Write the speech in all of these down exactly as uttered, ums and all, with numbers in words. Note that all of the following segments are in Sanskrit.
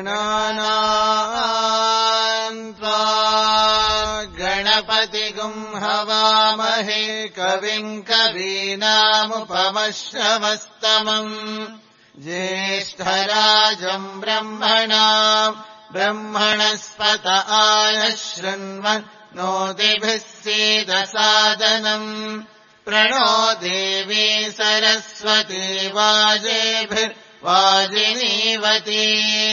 गणानाम् त्वा गणपतिगुम् हवामहे कविम् कवीनामुपमश्रवस्तमम् ज्येष्ठराजम् ब्रह्मणाम् ब्रह्मणस्पत आयशृण्वन् नोतिभिः सीदसादनम् प्रणो देवी सरस्वती वाजेभिर्वाजिनीवती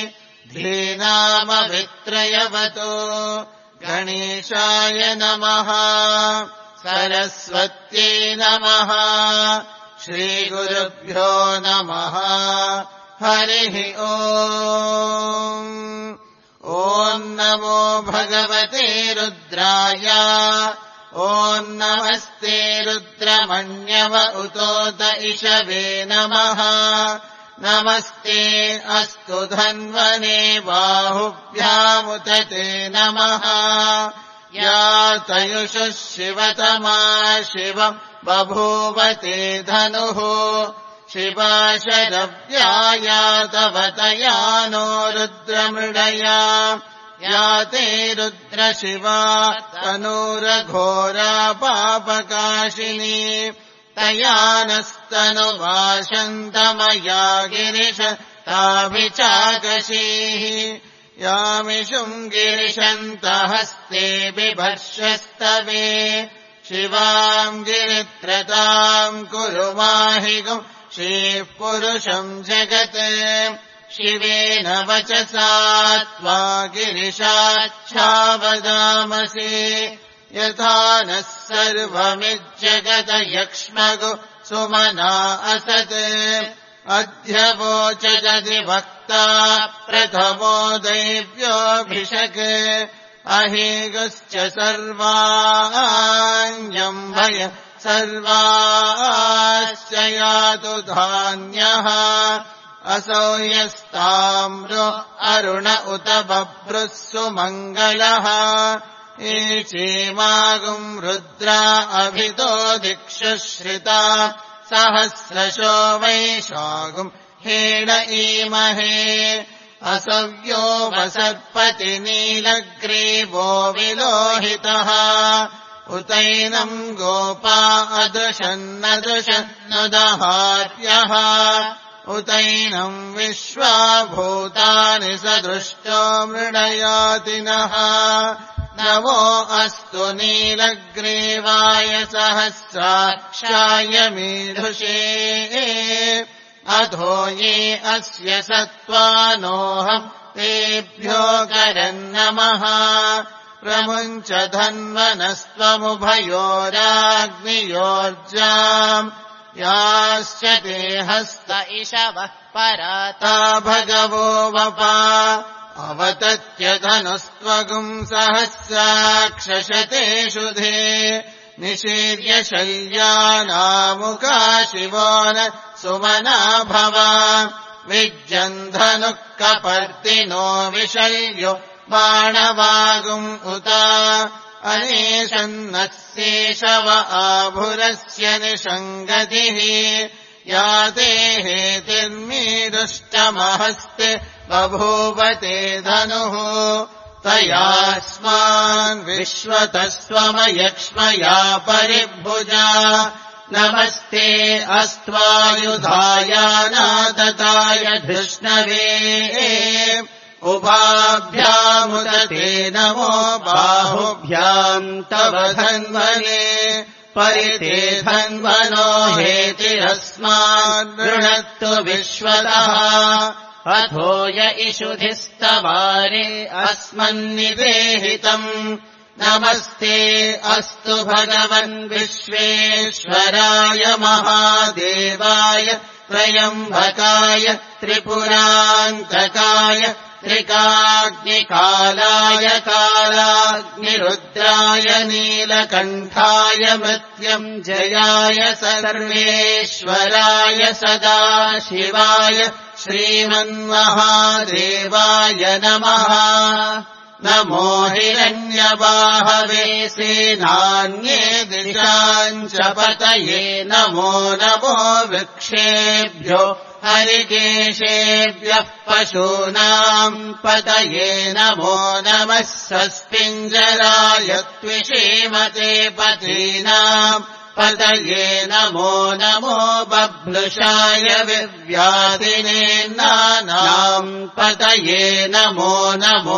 धीनामवित्रयवतो गणेशाय नमः सरस्वत्यै नमः श्रीगुरुभ्यो नमः हरिः ओम् ॐ नमो भगवते रुद्राय ॐ नमस्ते रुद्रमण्यव उतोत इषवे नमः नमस्ते अस्तु धन्वने बाहुभ्यामुत ते नमः या तयुषुः शिवतमा शिवम् बभूवते धनुः शिवा शरव्या तव तया नो रुद्रमृडया या ते रुद्रशिवा तनूरघोरा पापकाशिनी तया नस्तनुवाशन्तमया गिरिश ताभिचाकशीः यामिषुम् गिरिशन्तहस्ते बिभर्षस्तवे शिवाम् गिरित्रताम् कुरु माहिगुम् श्रीः पुरुषम् जगत् शिवेन वचसा त्वा गिरिशाच्छावदामसि यथा नः सर्वमिज्जगत यक्ष्मगु सुमना असत् अद्य वोचदधिवक्ता प्रथमो दैव्योऽभिषक् अहेगश्च सर्वाण्यम् भय सर्वाश्च यातु धान्यः असौ यस्ताम्रो अरुण उत बभ्रुः सुमङ्गलः एचेमागुम् रुद्रा अभितो दिक्षु श्रिता सहस्रशो वैशागुम् हेण ईमहे असव्यो वसर्पति नीलग्रीवो विलोहितः उतैनम् गोपा अदृशन्नदृशन्नुदहार्यः उतैनम् विश्वाभूतानि सदृष्टो मृडयातिनः नमो अस्तु नीलग्रीवाय सहस्राक्षाय मीधुषे अधो ये अस्य सत्त्वानोऽहम् तेभ्यो करन्नमः प्रमुञ्च धन्वनस्त्वमुभयोराग्नियोर्जाम् याश्च ते हस्त इषवः पराता भगवो वपा अवतत्य धनुस्त्वगुम् सहस्राक्षशते शुधे निशीर्य शल्यानामुका शिवो न सुमना भव विज्जन्धनुः कपर्दिनो विशल्यो बाणवागुम् उत अनेशन्नस्येषव आभुरस्य निषङ्गतिः या ते हेतिर्मीदुष्टमहस्ते बभूवते धनुः तयास्मान् विश्वतस्वमयक्ष्मया परिभुजा नमस्ते अस्त्वायुधाय नादताय धृष्णवे उभाभ्यामुदते नमो बाहुभ्याम् तव धन्वने परिते धन्वनो हेतिरस्मान् गृणत्तु विश्वतः अथो य इषुधिस्तवारे अस्मन्निवेहितम् नमस्ते अस्तु भगवन् विश्वेश्वराय महादेवाय त्रयम्बकाय त्रिपुरान्तकाय त्रिकाग्निकालाय कालाग्निरुद्राय नीलकण्ठाय मृत्युञ्जयाय सर्वेश्वराय सदाशिवाय श्रीमन्महादेवाय नमः नमो हिरण्यबाहवे सेनान्ये दिशाञ्च पतये नमो नमो वृक्षेभ्यो हरिकेशेभ्यः पशूनाम् पतये नमो नमः स्वस्तिञ्जराय त्विषीमते पतीनाम् पतये नमो नमो बभ्लुषाय विव्याधिने नानाम् पतये नमो नमो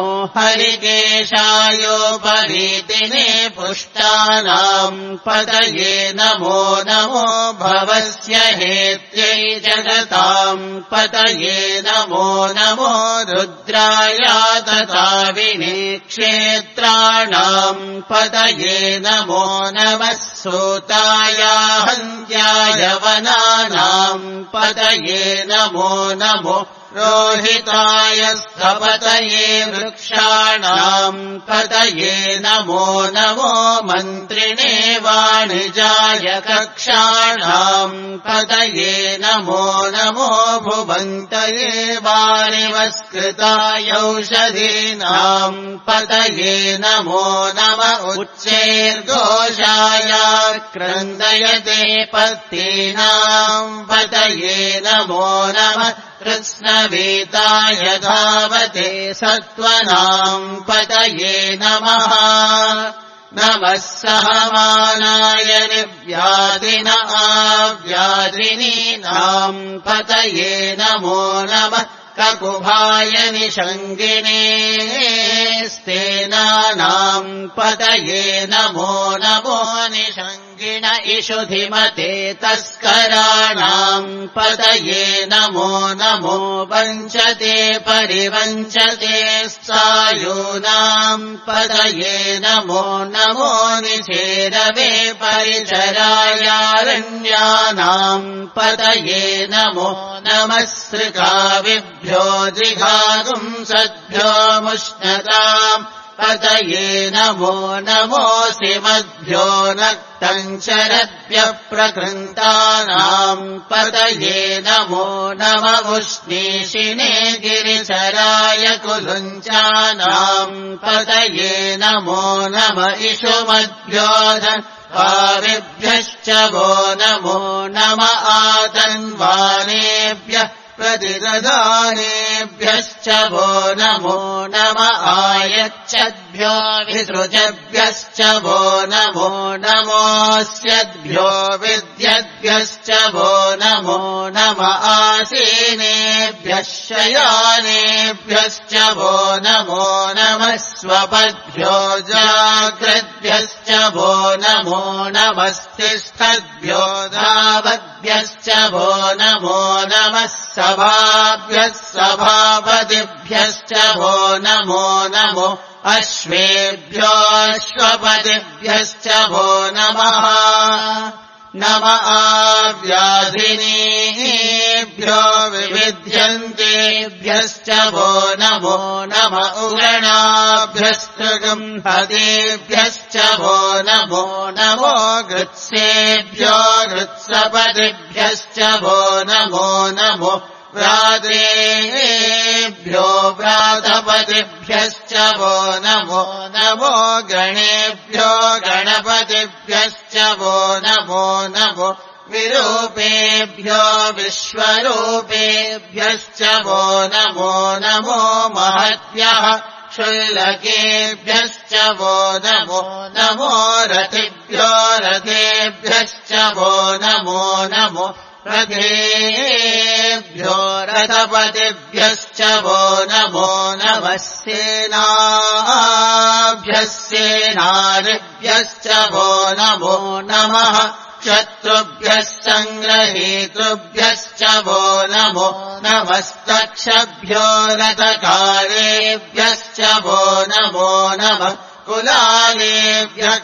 हरिकेशायोपरीतिने पुष्टानाम् पतये नमो नमो भवस्य हेत्यै जगताम् पतये नमो नमो रुद्राया तथाविने क्षेत्राणाम् पतये नमो नमः सूताया हन्त्याय वनानाम् पतये नमो नमो रोहिताय स्थपतये वृक्षाणाम् पतये नमो नमो मन्त्रिणे वाणिजाय कक्षाणाम् पतये नमो नमो भुवन्तये वाणिवस्कृताय औषधीनाम् पतये नमो नम उच्चैर्घोषाय क्रन्दयते पत्तीनाम् पतये नमो नमः कृत्स्नवेताय धावते सत्त्वनाम् पतये नमः नमः सहमानाय निर्व्याधिन आव्याधिनीनाम् पतये नमो नमः ककुभाय निषङ्गिने स्तेनानाम् पतये नमो नमो निषङ्गिन इषुधिमते तस्कराणाम् पतये नमो नमो वञ्चते परिवञ्चते सायूनाम् पतये नमो नमो निषेदवे परिचरायारण्यानाम् पतये नमो नमः सृगाविभ्यो जिघागुम् सद्भ्यो मुष्णताम् पतये नमो नमोऽसि मद्भ्यो नक्तम् चरद्भ्यः प्रकृन्तानाम् पतये नमो नम उष्णीषिणे गिरिचराय कुलुञ्चानाम् पतये नमो नम इषुमद्भ्यो धन्वारिभ्यश्च वो नमो नम आतन्वानेभ्यः प्रतिददानेभ्यश्च वो नमो नम आयच्छद्भ्यो विसृजभ्यश्च वो नमो नमोऽस्यद्भ्यो विद्यद्भ्यश्च वो नमो नम आसीनेभ्यः शयानेभ्यश्च वो नमो नमः स्वपद्भ्यो जाग्रद्भ्यश्च वो नमो नमस्तिष्ठद्भ्यो धावद्भ्यश्च वो नमो नमः सभाभ्यः सभापतिभ्यश्च वो नमो नमो अश्वेभ्योऽश्वपतिभ्यश्च वो नमः नम आव्याधिनीभ्यो विविध्यन्तेभ्यश्च वो नमो नम उगणाभ्यस्तगम्हतेभ्यश्च वो नमो नमो गृत्सेभ्यो गृत्सपतिभ्यश्च वो नमो नमो व्रातेभ्यो व्रातपतिभ्यश्च वो नमो नमो गणेभ्यो गणपतिभ्यश्च वो नमो नमो विरूपेभ्यो विश्वरूपेभ्यश्च वो नमो नमो महद्भ्यः क्षुल्लकेभ्यश्च वो नमो नमो रथिभ्यो रथेभ्यश्च वो नमो नमो रथेभ्यो रथपतिभ्यश्च वो नमो नमः सेनाभ्यः सेनादिभ्यश्च वो नमो नमः शत्रुभ्यः सङ्ग्रहेतृभ्यश्च वो नमो नमस्तक्षभ्यो रथकारेभ्यश्च वो नमो नमः कुलालेभ्यः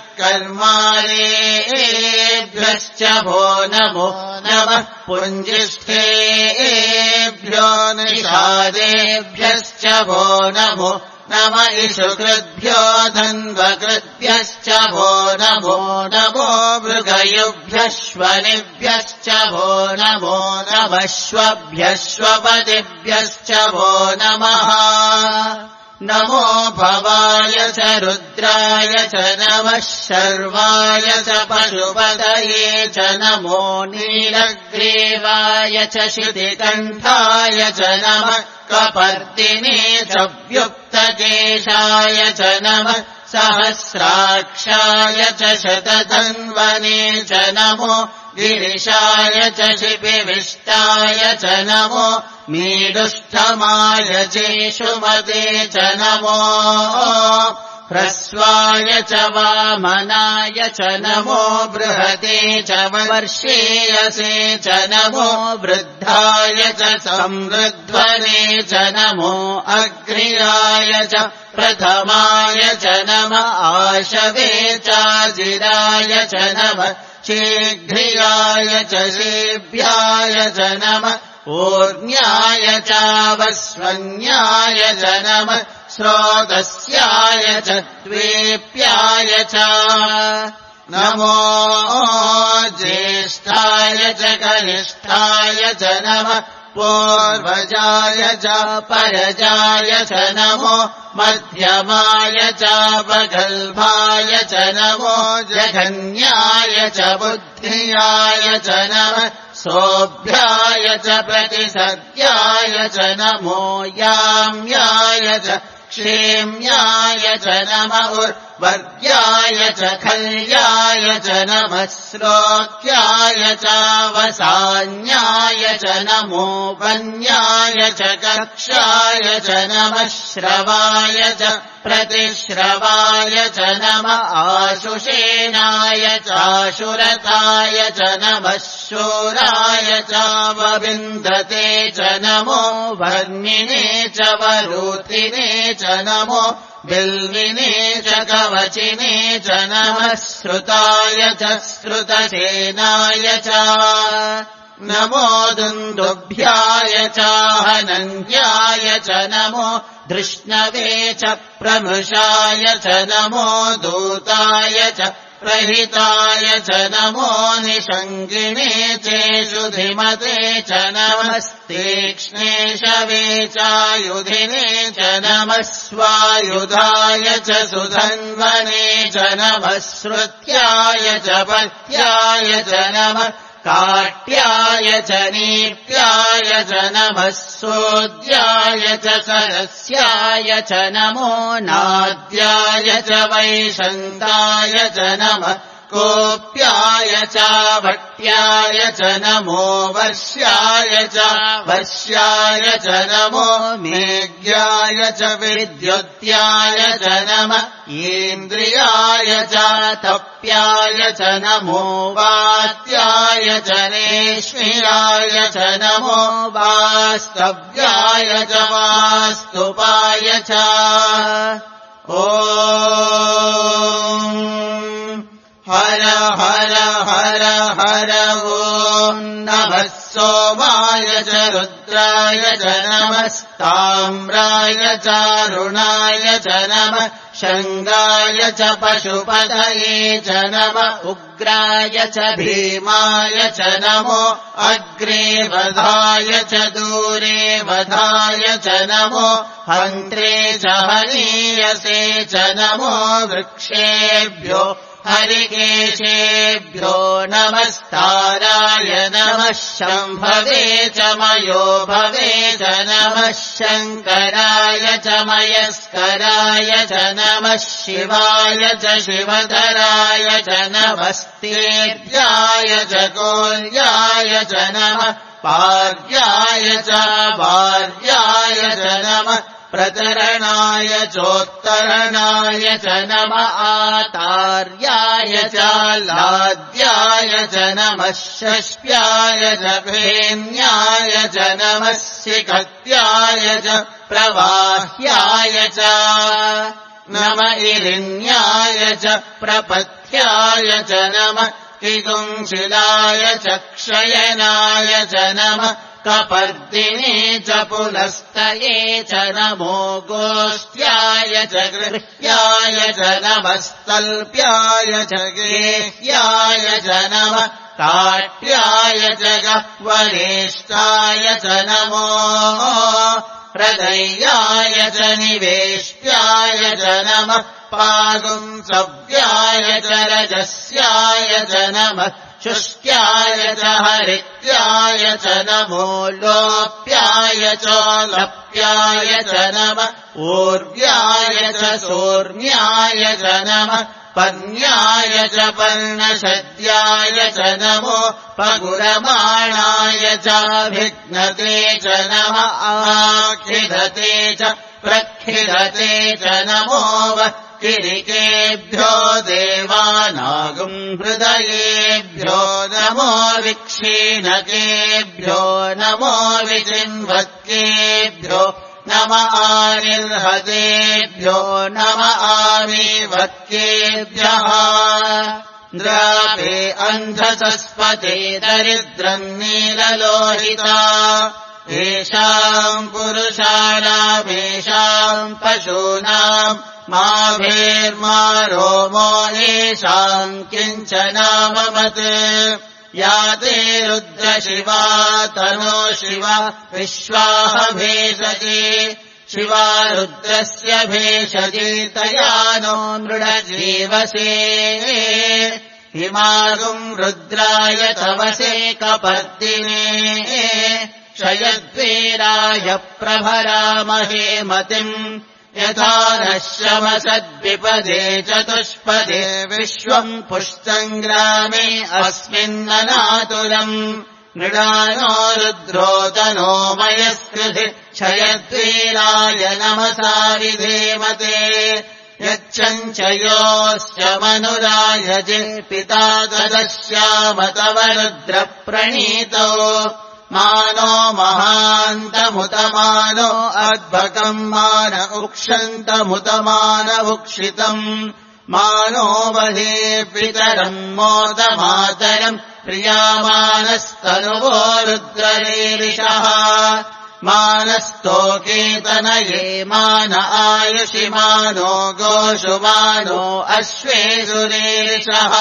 कर्मालेभ्यश्च वो नमो नमः पुञ्जिष्ठेभ्यो निषादेभ्यश्च वो नमो नम इषुकृद्भ्यो धन्वकृद्भ्यश्च वो नमो नमो मृगयुभ्यश्वनिभ्यश्च वो नमो नमः श्वभ्यश्वपतिभ्यश्च वो नमः नमो भवाय च रुद्राय च नमः शर्वाय च पशुपतये च नमो नीलग्रीवाय च शितिकण्ठाय च नमः कपर्दिने च व्युक्तकेशाय च नमः सहस्राक्षाय च शतधन्वने च नमो गिरिशाय च शिपिविष्टाय च नमो मीदुष्टमाय चेषुमते च नमो ह्रस्वाय च वामनाय च नमो बृहते च वर्षेयसे च नमो वृद्धाय च संवृध्वने च नमो अग्र्याय च प्रथमाय च नमः आशवे चाजिराय च नमः शीघ्रियाय च शेभ्याय च नमः ऊर्ण्याय चावस्वन्याय च नमः स्रोतस्याय च द्वेप्याय च नमो ज्येष्ठाय च कनिष्ठाय च नमः पूर्वजाय च परजाय च नमो मध्यमाय च वगल्भाय च नमो जघन्याय च बुद्धियाय च नमः सोऽभ्याय च प्रतिसद्याय च नमो याम्याय च क्षेम्याय च नमः उर्वर्याय च खल्याय च नमः श्लोक्याय च वसान्याय च नमो वन्याय च कक्षाय च नमः श्रवाय च प्रतिश्रवाय च नमः आशुषेणाय चाशुरताय च नमः शूराय च वविन्दते च नमो वर्णिने च वरूतिने च नमो बिल्विने च कवचिने च नमः श्रुताय च श्रुतसेनाय च नमो दुन्दुभ्याय चाहनन्याय च नमो धृष्णवे च प्रमृषाय च नमो दूताय च प्रहिताय च नमो निषङ्गिणे चेषुधिमते च नमस्तीक्ष्णे शवे चायुधिने च नमः स्वायुधाय च सुधन्वने च नमः श्रुत्याय च पत्याय च नमः काट्याय च नीप्याय च नमः सोद्याय च सरस्याय च नमो नाद्याय च वैशन्ताय च नमः कोप्याय च भट्याय च नमो वर्ष्याय च वश्याय च नमो मेघ्याय च विद्युत्याय च नमः इन्द्रियाय च तप्याय च नमो वात्याय च नेष्मियाय च नमो वास्तव्याय च वास्तुपाय च ॐ हर हर हर हर ॐ नमः सोमाय च रुद्राय च नमस्ताम्राय चारुणाय च नमः शङ्गाय च पशुपतये च नमः उग्राय च भीमाय च नमो अग्रे वधाय च दूरे वधाय च नमो हन्त्रे च हनीयसे च नमो वृक्षेभ्यो हरिकेशेभ्यो नमस्ताराय नमः शम्भवे च मयो भवे च नमः शङ्कराय च मयस्कराय च नमः शिवाय च शिवधराय च नमस्तेभ्याय च कोल्याय च नमः पार्याय च भार्याय च नमः प्रतरणाय चोत्तरणाय च नमः आतार्याय च लाद्याय च नमः षष्ट्याय च भेन्याय च नमः शिखत्याय च प्रवाह्याय च नम इरिण्याय च प्रपथ्याय च नमः किगुंशिलाय च क्षयनाय च नमः कपर्दिने च पुनस्तये च नमो गोष्ट्याय च गृह्याय च नमस्तल्प्याय च गेह्याय च नमः काट्याय च गह्वरेष्ठाय च नमो हृदय्याय च निवेष्ट्याय च नमः पागुंसव्याय च रजस्याय च नमः शुष्क्याय च हरित्याय च नमो लोप्याय च लप्याय च नमः ऊर्व्याय च सोर्म्याय च नमः पर्ण्याय च पर्णशद्याय च नमो पगुरमाणाय चाभिघ्नते च नमः आखिदते च प्रखिदते च नमो वः किरिकेभ्यो देवानागुं हृदयेभ्यो नमो विक्षीणकेभ्यो नमो विचिन्वत्केभ्यो नम आनिर्हतेभ्यो नम आमीवत्केभ्यः द्रापे अन्धसस्पते दरिद्रम् नीललोहिता येषाम् पुरुषाणामेषाम् पशूनाम् माभेर्मा रोमो येषाम् किञ्चनामवत् या ते रुद्रशिवा तनो शिवा विश्वाः भेषजे शिवा रुद्रस्य भेषजे तया नो मृडजीवसे हिमागुम् रुद्राय तवसे कपर्दिने क्षयद्वीराय प्रभरामहे मतिम् यथा नः शमसद्विपदे चतुष्पदे विश्वम् पुष्टङ्ग्रामे अस्मिन्ननातुलम् मृडानो रुद्रो तनो मयस्कृधि क्षयद्वीराय नमसा विधेमते यच्छञ्चयोश्च मनुरायजे पिता तदस्याम तव रुद्रप्रणीतौ मानो महान्तमुतमानो अद्भकम् मान उक्षन्तमुतमान उक्षितम् मानो वहे पितरम् मोदमातरम् प्रियामानस्तनुवो रुद्ररीरिषः मानस्तोकेतनये मान आयुषि मानो गोषु मानो अश्वेषुरीरिषः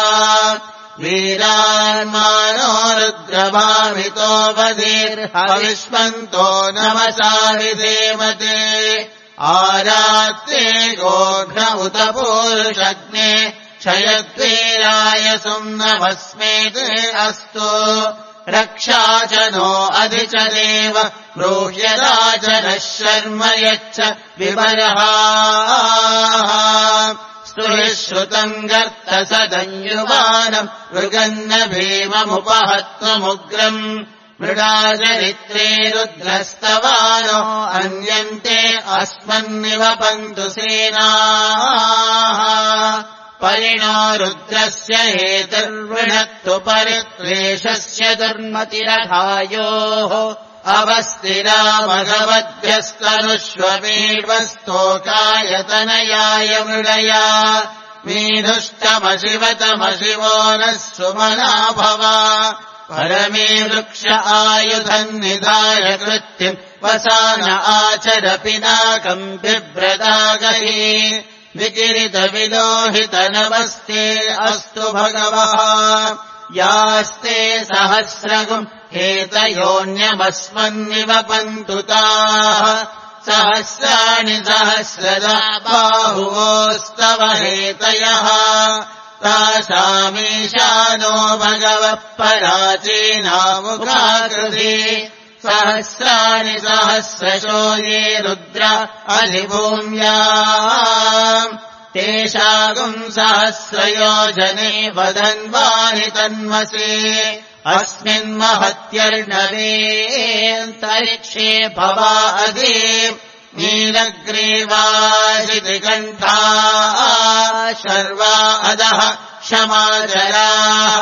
वीरान्मानो रुद्रभावितो वधीर्हविष्मन्तो नमसा विधेमते आरात्ते गोघ्न उत पूरुषग्ने क्षयद्वीराय सुम्नमस्मेते अस्तु रक्षा च नो अधि च देव ब्रूह्यदा च नः शर्म यच्छ विमरः स्तुतिश्रुतम् गर्तसदञ्युवानम् मृगन्न भीममुपहत्वमुग्रम् मृडाचरित्रे रुद्रस्तवानो अन्यन्ते अस्मन्निवपन्तु सेनाः परिणो रुद्रस्य हेतुर्वृणक्तु परित्वेषस्य दुर्मतिरथायोः अवस्थिरा भगवद्भ्यस्तनुष्वमीड्वस्तोकायतनयाय मृडया मीढुष्टमशिवतमशिवो नः सुमना भवा परमे वृक्ष आयुधम् निधाय कृत्तिम् वसान आचर पिनाकम् बिभ्रदागहि विकिरितविलोहितनमस्ते अस्तु भगवः यास्ते सहस्रगुम् हेतयोऽन्यमस्मन्निवपन्तु ताः सहस्राणि सहस्रदा बाहुवोस्तव हेतयः तासामीशानो भगवः पराचीनामुखाकृति सहस्राणि सहस्रशो ये रुद्र अधिभूम्याम् तेषागुम् सहस्रयोजने वदन्वानि तन्मसे अस्मिन्महत्यर्णवेऽन्तरिक्षे भवा अदे नीलग्रीवाशितिकण्ठाः शर्वा अधः क्षमाचराः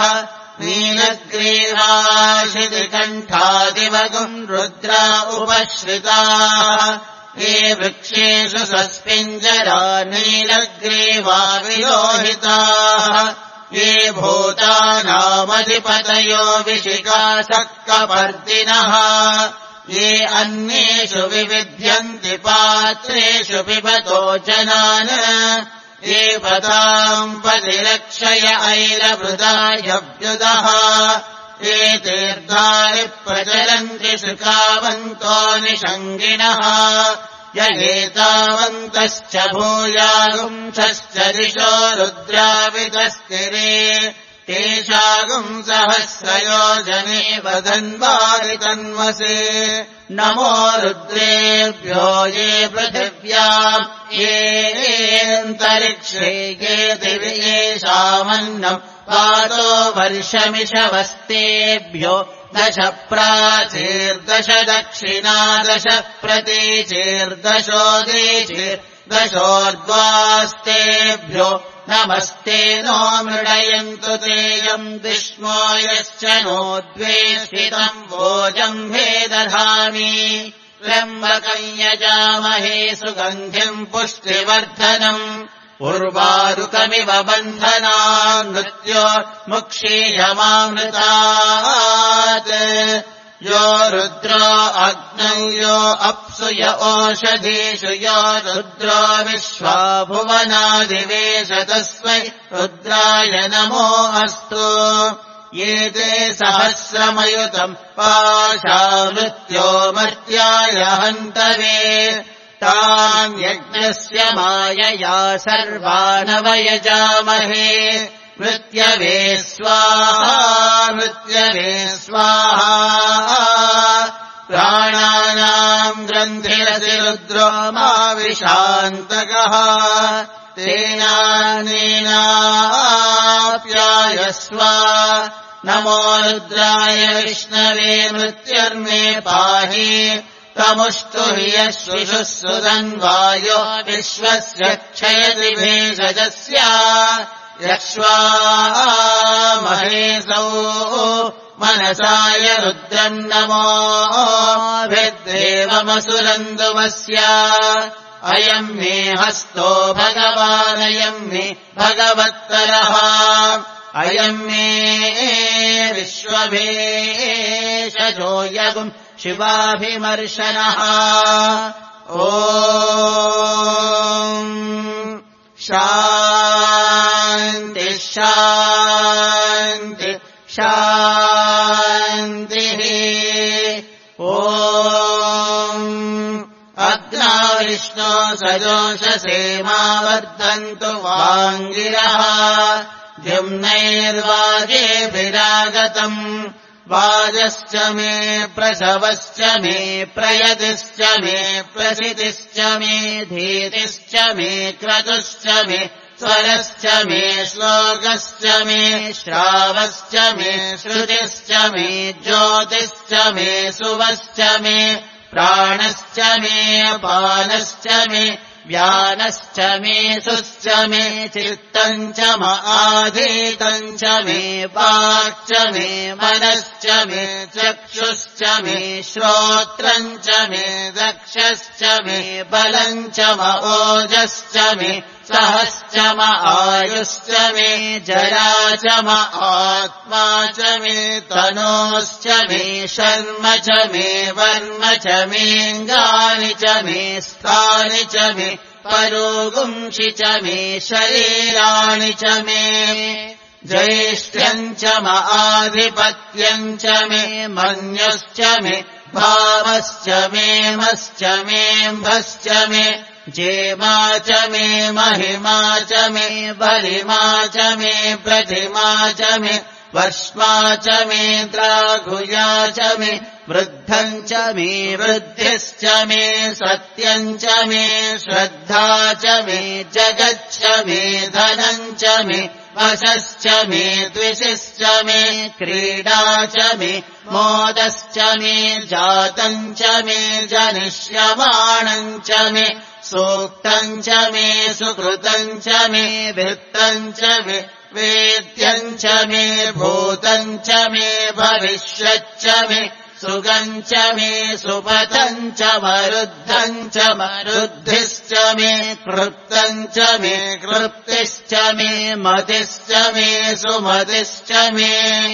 नीलग्रीवाशितिकण्ठादिवगुम् रुद्रा उपश्रिताः ये वृक्षेषु सस्पिञ्जरा नीलग्रीवा विलोहिताः ये भूतानामधिपतयो विशिखासः कपर्दिनः ये अन्येषु विविध्यन्ति पात्रेषु पिबतो जनान् ये पताम् पतिरक्षय ऐलवृदायभ्युदः एतीर्धानि प्रचलन्ति शुकावन्तो निषङ्गिणः य एतावन्तश्च भूयागुंसश्च दिशो रुद्रावितस्तिरे तेषागुम् सहस्रयोजने वदन्वारि तन्वसे नमो रुद्रेभ्यो ये पृथिव्याम् येऽन्तरिक्षे ये दिवि येषामन्नम् पातो वर्षमिषवस्तेभ्यो दश प्राचीर्दश दक्षिणादश प्रतीचीर्दशोदीचीर्दशोर्ध्वास्तेभ्यो नमस्ते नो मृडयन्तु तेयम् विष्मो यश्च नो द्वेष्टितम् भोजम् हे दधामि त्र्यम्बकम् यजामहे सुगन्धिम् पुष्टिवर्धनम् उर्वारुकमिव बन्धनान् मृत्यो मुक्षीयमामृतात् यो रुद्रो अग्नौ यो अप्सु य ओषधीषु यो रुद्रो विश्वा भुवनादिवेश तस्मै रुद्राय नमो अस्तु ये ते सहस्रमयुतम् पाशा मृत्यो मर्त्याय हन्तवे तान् यज्ञस्य मायया सर्वानवयजामहे मृत्यवे स्वाहा मृत्यवे स्वाहा प्राणानाम् ग्रन्थिरसि रुद्रो माविशान्तकः तेनानेनाप्यायस्व नमो रुद्राय विष्णवे मृत्युर्मे पाहि तमुष्टु हि यश्विषुः सुदन्वायो विश्वस्य क्षयति भेषजस्य यक्ष्वा महेशौ मनसाय रुद्रम् नमो भिद्देवमसुरन्दुमस्य अयम् मे हस्तो भगवानयम् मे भगवत्तरः अयम् मे विश्वभेषजो यगुम् शिवाभिमर्शनः ॐ शान्ति शान्ति शान्तिः ॐ अग्ना विष्णो सजोषसेमा वर्धन्तु वाङ्गिरः द्युम्नैर्वाजेभिरागतम् वाजश्च मे प्रसवश्च मे प्रयतिश्च मे प्रसितिश्च मे धीतिश्च मे क्रतुश्च मे स्वरश्च मे श्लोकश्च मे श्रावश्च मे श्रुतिश्च मे ज्योतिश्च मे सुवश्च मे प्राणश्च मे अपानश्च मे व्यानश्च मे सुश्च मे चित्तम् च आधीतम् च मे वाक् च मे मनश्च मे चक्षुश्च मे श्रोत्रम् च मे दक्षश्च मे बलम् च ओजश्च मे सहश्च म आयुश्च मे जरा च म आत्मा च मे तनोश्च मे शर्म च मे वर्म च मेऽङ्गानि च मे स्थानि च मे परोगुंषि च मे शरीराणि च मे ज्येष्ठ्यम् च म आधिपत्यम् च मे मन्युश्च मे भावश्च मे मश्च मेऽम्भश्च मे जेमा च मे महिमा च मे बलिमा च मे प्रतिमा च मे वर्ष्मा च मे द्राघुया च मे वृद्धम् च मे वृद्धिश्च मे सत्यम् च मे श्रद्धा च मे जगच्च मे धनम् च मे वशश्च मे द्विषश्च मे क्रीडा च मे मोदश्च मे जातम् च मे जनिष्यमाणम् च मे सूक्तम् च मे सुकृतम् च मे वृत्तम् च मे वेद्यम् च मे भूतम् च मे भविष्यच्च मे सुगम् च मे सुपथम् च मरुद्धम् च मरुद्धिश्च मे कृप्तम् च मे कृप्तिश्च मे मतिश्च मे सुमतिश्च मे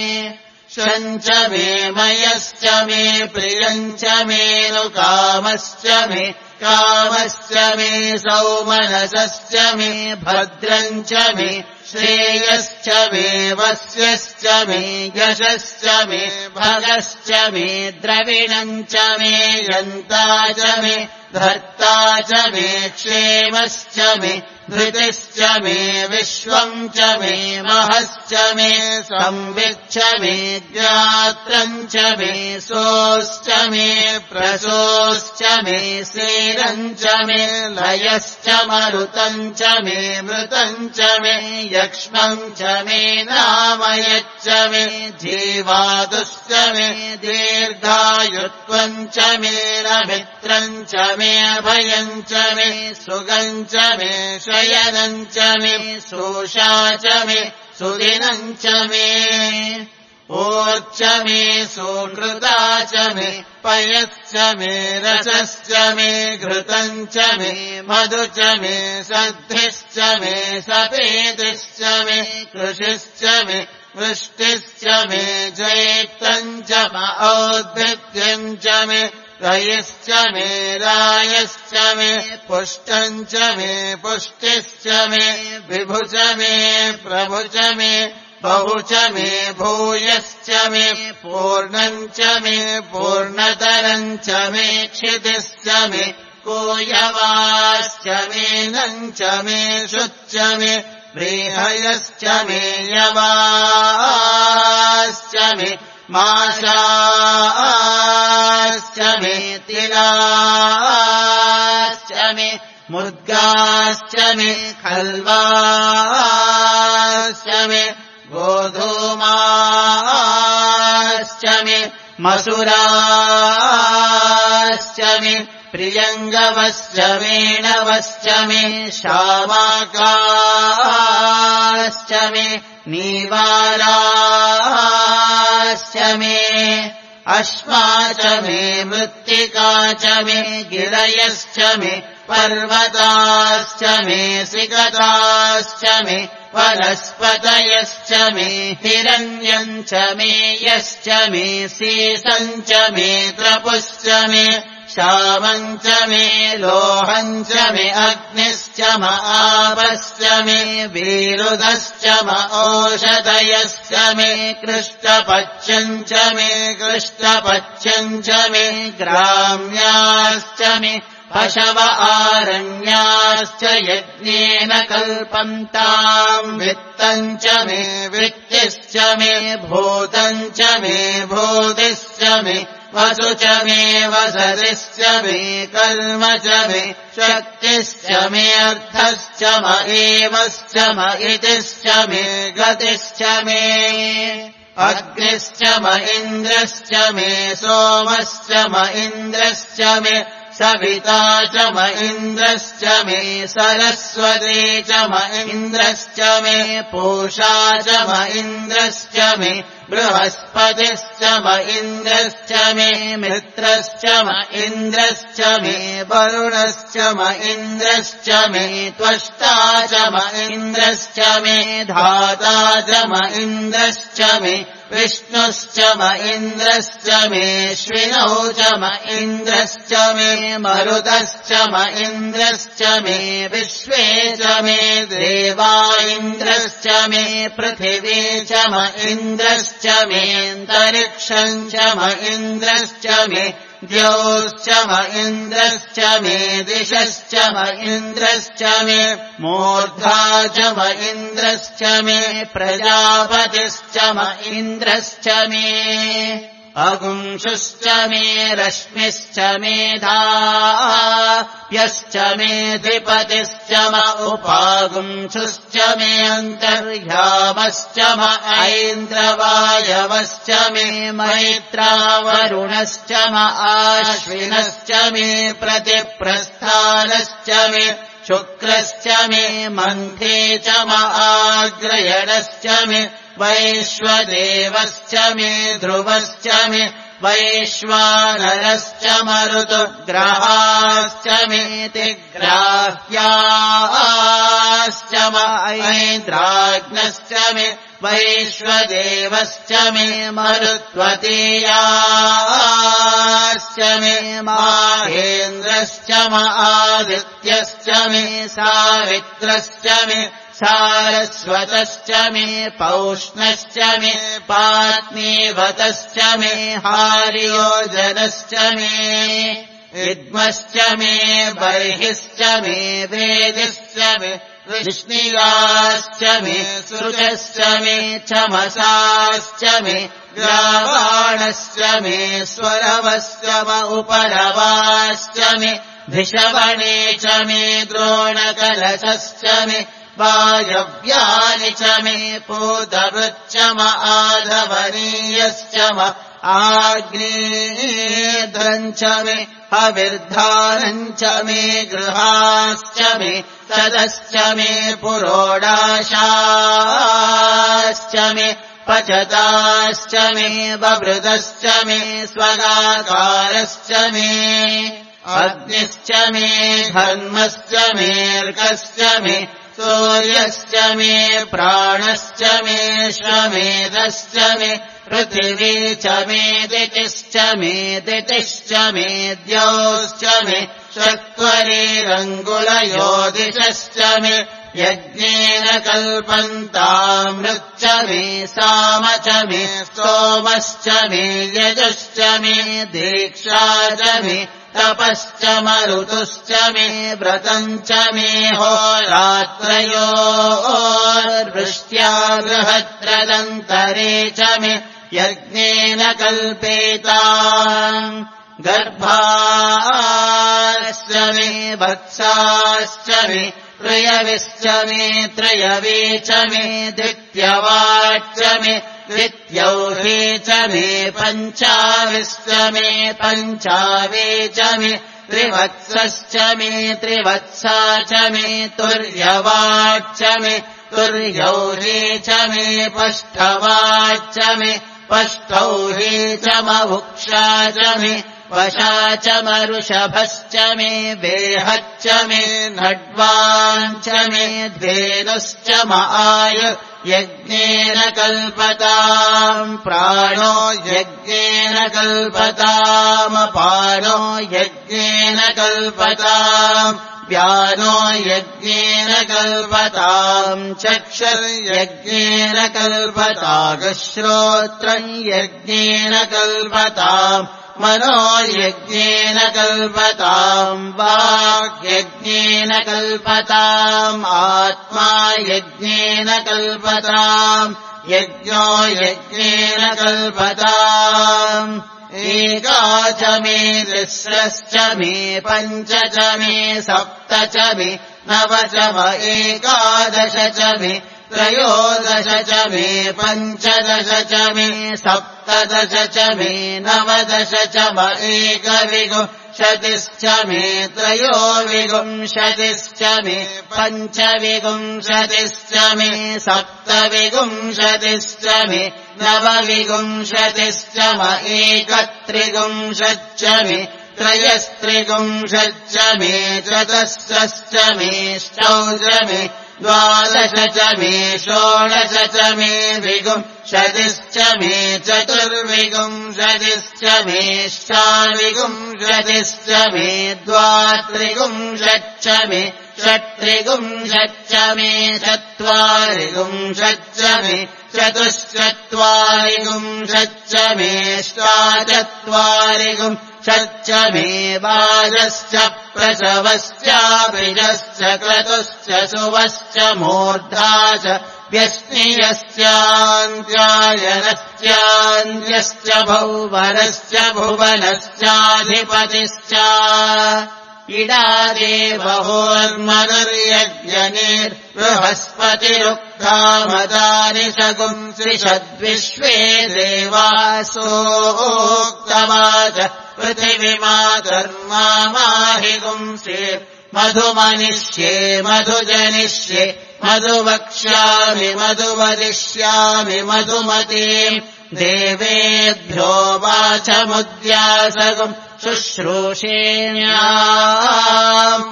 शम् च मे मयश्च मे प्रियम् च मे नुकामश्च मे कामश्च मे सौमनसश्च मे भद्रम् च मे श्रेयश्च मे वस्यश्च मे यशश्च मे भगश्च मे द्रविणम् च मे यन्ता च मे धर्ता च मे क्षेमश्च मे धृतिश्च मे विश्वम् च मे महश्च मे संविच्च मे ज्ञात्रम् च मे सोश्च मे प्रसोश्च मे सेरम् च मे लयश्च मरुतम् च मे मृतम् च मे यक्ष्मम् च मे नामयच्च मे जीवादुश्च मे दीर्घायुत्वम् च मे नमित्रम् च मे अभयम् च मे सुगम् च मे शयनम् च मे सोषा च मे सुदिनम् च मे ओच्च मे सुकृता च मे पयश्च मे रसश्च मे घृतम् च मे मधु च मे सद्भिश्च मे सपेतिश्च मे कृषिश्च मे वृष्टिश्च मे जैत्रम् च औद्भिद्यम् च मे रयिश्च मे रायश्च मे पुष्टम् च मे पुष्टिश्च मे विभु च मे प्रभु च मे बहु च मे भूयश्च मे पूर्णम् च मे पूर्णतरम् च मे क्षितिश्च मे कोयवाश्च मे नम् च मे शुच्च मे व्रीहयश्च मे यवाश्च मे माशाश्च मे तिलाश्च मे मुद्गाश्च मे खल्वाश्च मे गोधूमाश्च मे मसुराश्च मे प्रियङ्गवश्च वेणवश्च मे शामाकाश्च मे नीवाराश्च मे अश्मा च मे मृत्तिका च मे गिरयश्च मे पर्वताश्च मे सिकताश्च मे वनस्पतयश्च मे हिरण्यम् च मे यश्च मे सीसम् च मे त्रपुश्च मे श्यामम् च मे लोहम् च मे अग्निश्च म आपश्च मे वीरुधश्च म ओषधयश्च मे कृष्णपच्यम् च मे कृष्णपच्यम् च मे ग्राम्याश्च मे पशव आरण्याश्च यज्ञेन कल्पन्ताम् वित्तम् च मे वित्तिश्च मे भूतम् च मे भूतिश्च मे वसु च मे वसतिश्च मे कर्म च मे शक्तिश्च मे अर्थश्च म एवश्च म इतिश्च मे गतिश्च मे अग्निश्च म इन्द्रश्च मे सोमश्च म इन्द्रश्च मे सविता च म इन्द्रश्च मे सरस्वती च म इन्द्रश्च मे पूषा च म इन्द्रश्च मे बृहस्पतिश्च म इन्द्रश्च मे मित्रश्च म इन्द्रश्च मे वरुणश्च म इन्द्रश्च मे त्वष्टा च म इन्द्रश्च मे धाता च म इन्द्रश्च मे विष्णुश्च म इन्द्रश्च मे श्विनौ च म इन्द्रश्च मे मरुतश्च म इन्द्रश्च मे विश्वे च मे देवा इन्द्रश्च मे पृथिवी च म इन्द्रश्च मेऽन्तरिक्षम् च म इन्द्रश्च मे द्यौश्च म इन्द्रश्च मे दिशश्च म इन्द्रश्च मे मूर्धा च म इन्द्रश्च मे प्रजापतिश्च म इन्द्रश्च मे अगुंशुश्च मे रश्मिश्च मेधाप्यश्च मेऽधिपतिश्च म उपागुंशुश्च मे अन्तर्यामश्च म ऐन्द्रवायवश्च मे मैत्रावरुणश्च म आश्विनश्च मे प्रतिप्रस्थानश्च मे शुक्रश्च मे मन्थे च म आग्रयणश्च मे वैश्वदेवश्च मे ध्रुवश्च मे वैश्वानरश्च मरुतुग्रहाश्च मेति ग्राह्याश्च ऐन्द्राग्नश्च मे वैश्वदेवश्च मे मरुत्वतीयाश्च मे माहेन्द्रश्च आदित्यश्च मे सावित्रश्च मे सारस्वतश्च मे पौष्णश्च मे पात्नीवतश्च मे हार्योजनश्च मे विद्मश्च मे बर्हिश्च मे वेदिश्च मे विष्णियाश्च मे सृजश्च मे चमसाश्च मे ग्रावाणश्च मे स्वरवश्च म उपरवाश्च मे भिषवणे च मे द्रोणकलशश्च मे वायव्यानि च मे पूतवृच्च म आधवनीयश्च म आग्नेयेन्द्रम् च मे हविर्धानम् च मे गृहाश्च मे तदश्च मे पुरोडाशाश्च मे पचताश्च मे बभृतश्च मे स्वगाकारश्च मे अग्निश्च मे धर्मश्च मेऽर्कश्च मे सूर्यश्च मे प्राणश्च मे श्वमेधश्च मे पृथिवी च मे दितिश्च मे दितिश्च मे द्यौश्च मे चत्वरीरङ्गुलयोदिशश्च मे यज्ञेन कल्पन्तामृच्च मे साम च मे सोमश्च मे यजुश्च मे दीक्षा च मे तपश्च मरुतुश्च मे व्रतम् च मे होरात्रयोर्वृष्ट्या बृहद्रदन्तरे च मे यज्ञेन कल्पेताम् गर्भाश्च मे वत्साश्च मे त्रयविश्च मे त्रयवे च मे द्वितीयवाच्च मे द्वितीयौहे च मे पञ्चाविश्च मे पञ्चावे च मे त्रिवत्सश्च मे त्रिवत्सा च मे तुर्यवाच्च मे तुर्यौहे च मे पष्ठवाच्च मे पष्ठौहे च मभुक्षा च मे वशा च मरुषभश्च मे वेहच्च मे नड्वाञ्च मे धेनुश्च म आयु यज्ञेन कल्पताम् प्राणो यज्ञेन कल्पतामपानो यज्ञेन कल्पताम् व्यानो यज्ञेन कल्पताम् चक्षुर्यज्ञेन कल्पतागश्रोत्रम् यज्ञेन कल्पताम् मनो यज्ञेन कल्पताम् वाग्यज्ञेन कल्पताम् आत्मा यज्ञेन कल्पताम् यज्ञो यज्ञेन कल्पताम् एका च मे तिस्रश्च मे पञ्च च मे सप्त च मे नव च म एकादश च मे त्रयोदश च मे पञ्चदश च मे सप्तदश च मे नवदश च म एकविंशतिश्च मे त्रयोविंशतिश्च मे पञ्चविंशतिश्च मे सप्तविंशतिश्च मे नवविंशतिश्च म एकत्रिंशच्च मे त्रयस्त्रिंशच्च मे चतुष्षश्च मे षोडश मे द्वादश च मे षोडश च मे विंशतिश्च मे चतुर्विंशतिश्च मे षाड्विंशतिश्च मे द्वात्रिंशच्च मे षट्त्रिंशच्च मे चत्वारिंशच्च मे चतुश्चत्वारिंशच्च मे षट्चत्वारिंशच्च मे वाजश्च प्रसवश्चाभिजश्च क्रतुश्च सुवश्च मूर्धा च व्यश्नियश्चान्त्यायनश्चान्त्यश्च भौवनश्च भुवनश्चाधिपतिश्च इडादेवहोर्मनुर्यज्ञनिर्बृहस्पतिरुक्तामदानि सगुंसृषद्विश्वे देवासोक्तवाच पृथिवीमातर्मामाहिगुंसे मधुमनिष्ये मधुजनिष्ये मधुवक्ष्यामि मधुवदिष्यामि मधुमतीम् देवेभ्यो वाचमुद्यासगम् शुश्रूषेण्याम्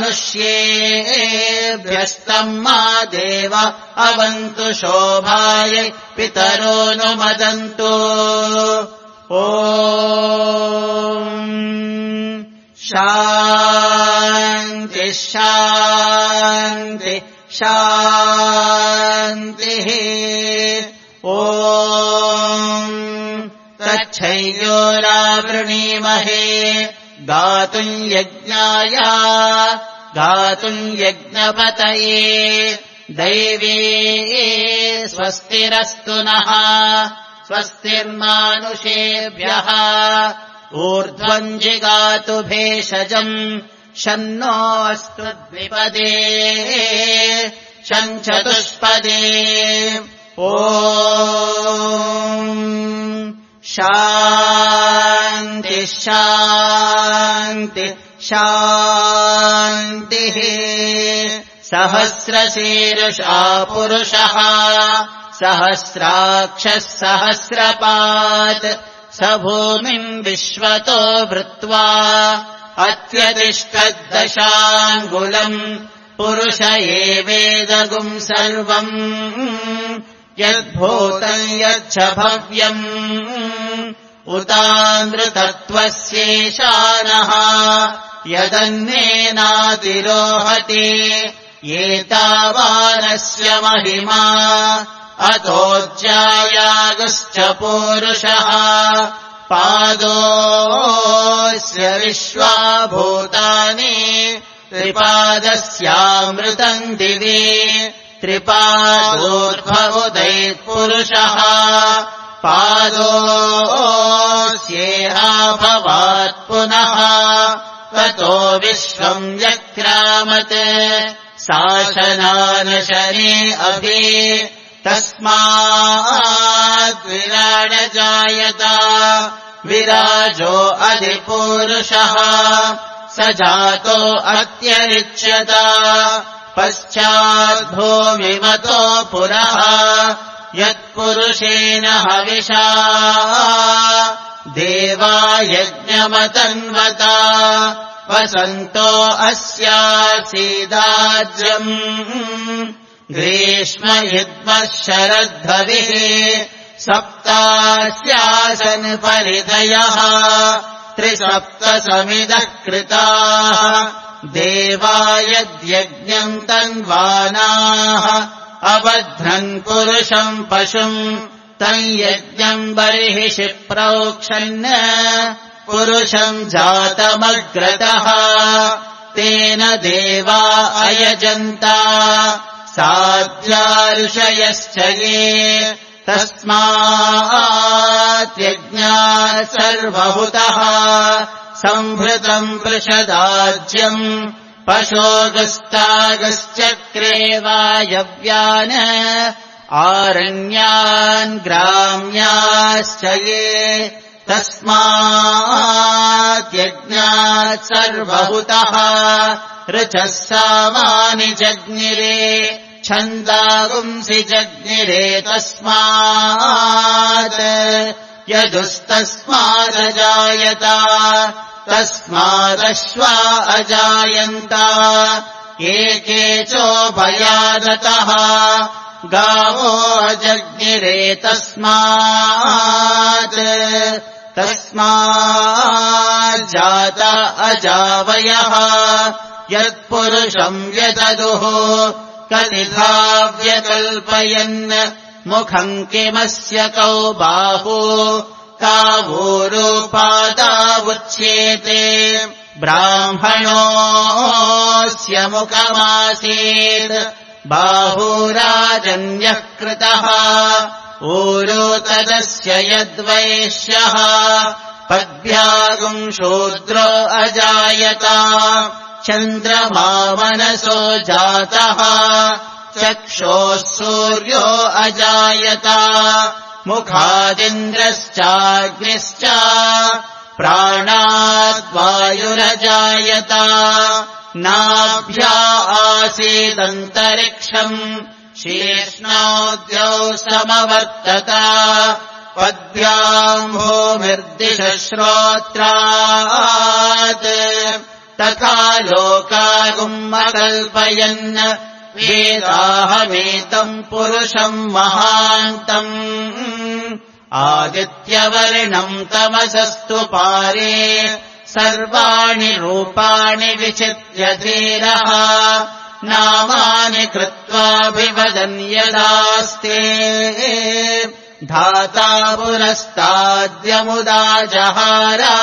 मनुष्येभ्यस्तम् मा देव अवन्तु शोभायै पितरोऽनुमदन्तु ॐ शान्ति शान्ति शान्तिः ॐ तच्छयोरावृणीमहे गातुम् यज्ञाय गातुम् यज्ञपतये दैवे स्वस्तिरस्तु नः स्वस्तिर्मानुषेभ्यः ऊर्ध्वम् जिगातु भेषजम् शन्नो अस्तु द्विपदे शञ्चतुष्पदे ॐ शान्ति शान्ति शान्तिः सहस्रशीर्षा पुरुषः सहस्राक्षः सहस्रपात् स भूमिम् विश्वतो भृत्वा अत्यतिष्ठद्दशाङ्गुलम् पुरुष एवेदगुम् सर्वम् यद्भूतम् यच्च भव्यम् उतानृतत्वस्येशानः यदन्नेनातिरोहति एतावानस्य महिमा अतोऽज्यायागश्च पूरुषः पादोऽस्य विश्वाभूतानि त्रिपादस्यामृतम् दिवि त्रिपादोर्भवुदैः पादोऽस्येहाभवात् पुनः ततो विश्वम् व्यक्रामत् शासनानशने अभि तस्मात् विराड जायत विराजो अधिपूरुषः स जातो अत्यरिच्यत पश्चाद्भूमिमतो पुरः यत्पुरुषेण हविषा देवा यज्ञमतन्वता वसन्तो अस्यासीदाज्यम् ग्रीष्म युद्मः शरद्धविः सप्तास्यासन् परिधयः त्रिसप्तसमिदः कृताः देवा यद्यज्ञम् तन्वानाः अबध्नन् पुरुषम् पशुम् तम् यज्ञम् बर्हिषि प्रोक्षन् पुरुषम् जातमग्रतः तेन देवा अयजन्ता साध्या ऋषयश्च ये तस्मात् यज्ञात् सर्वहुतः संभृतम् पृषदाज्यम् पशोगस्तागश्चक्रे वायव्यान् आरण्यान् ग्राम्याश्च ये तस्मात् यज्ञात् सर्वहुतः ऋचः सामानि जज्ञिरे छन्दागुंसि जज्ञिरे तस्मात् यजुस्तस्मादजायत तस्मादश्वा अजायन्त एके चोभयादतः गावो अजज्ञिरे तस्मात् तस्माज्जात अजावयः यत्पुरुषम् व्यददुः कतिधा व्यकल्पयन् मुखम् किमस्य कौ बाहु कावूरूपादावुच्येते ब्राह्मणोऽस्य मुखमासीत् बाहुराजन्यः कृतः ऊरो तदस्य यद्वैश्यः पद्भ्यागुम् शूद्रो अजायत चन्द्रमा मनसो जातः चक्षोः सूर्यो अजायत मुखादिन्द्रश्चाग्निश्च प्राणाद्वायुरजायत नाभ्या आसीदन्तरिक्षम् शीर्ष्णोद्यौ समवर्तत पद्भ्याम् भूमिर्दिशश्रोत्रात् तथा लोकागुम्मकल्पयन् वेदाहमेतम् पुरुषम् महान्तम् आदित्यवर्णम् तमसस्तु पारे सर्वाणि रूपाणि विचित्य धीरः नामानि कृत्वाभिवदन् यदास्ते धाता पुरस्ताद्यमुदा जहारा